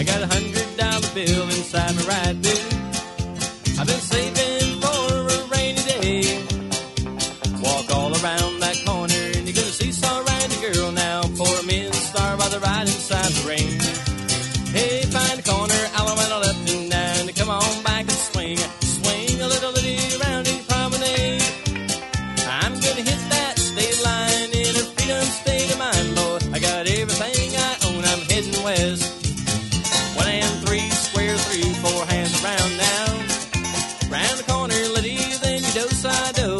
I got $100 bill inside my right boot. I've been saving for a rainy day. Walk all around that corner and you're gonna see some random girl now. Pour a in star by the right inside the rain. Hey, find a corner, Alabama left and down. Come on back and swing, swing a little around the promenade. I'm gonna hit that state line in a freedom state of mind, boy. I got everything I own, I'm heading west. 1 and 3, square through, 4 hands around now. Round the corner, Liddy, then you do-side-do.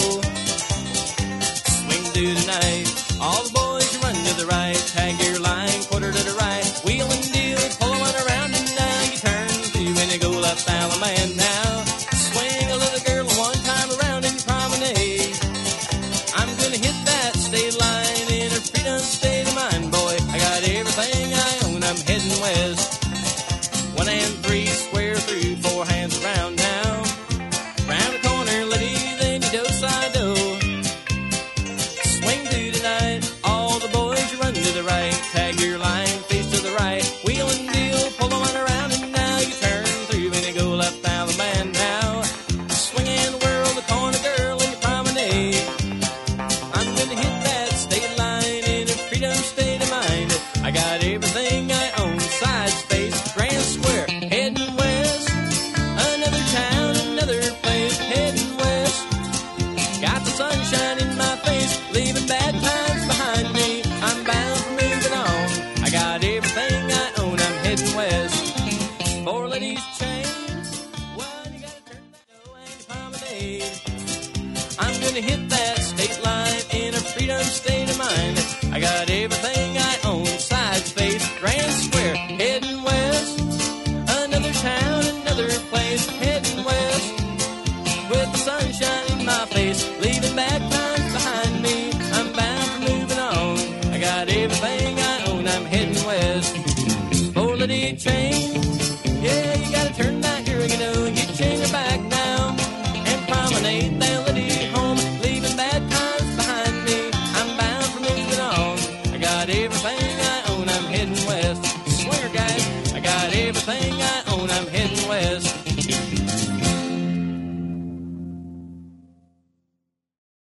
Swing through the night, all the boys you run to the right. Tag your line, quarter to the right. Wheel and deal, pull one around and now you turn through and you go left Alabama now. Swing a little girl one time around in your promenade. I'm gonna hit that state line in a freedom state of mind, boy. I got everything I own, I'm heading west. 1 and 3, square through, 4 hands around now. Round the corner, Liddy, then you do-side-do. Swing through the night, all the boys you run to the right. Tag your line, face to the right. Wheel and deal, pull one around and now you turn through and you go left Alabama now. Swinging the world, the corner girl in your promenade. I'm gonna hit that state line in a freedom state of mind. I got everything I own, side space, grand square, heading west. Another town, another place, heading west. Got the sunshine in my face, leaving bad times behind me. I'm bound for moving on. I got everything I own, I'm heading west. 4 ladies chains, one you gotta turn that dough and promenade. I'm gonna hit that state line in a freedom state of mind. I got everything I own, side space, grand square, heading west. Another town, another place, heading west. With the sunshine in my face, leaving bad times behind me. I'm bound for moving on. I got everything I own, I'm heading west. 4 lady train.